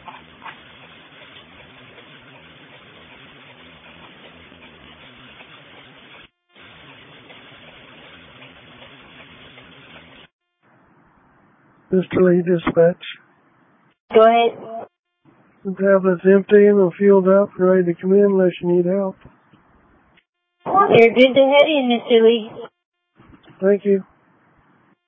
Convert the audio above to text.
Mr. Lee, dispatch. Go ahead. The tablet's empty and fueled up, ready to come in unless you need help. You're good to head in, Mr. Lee. Thank you.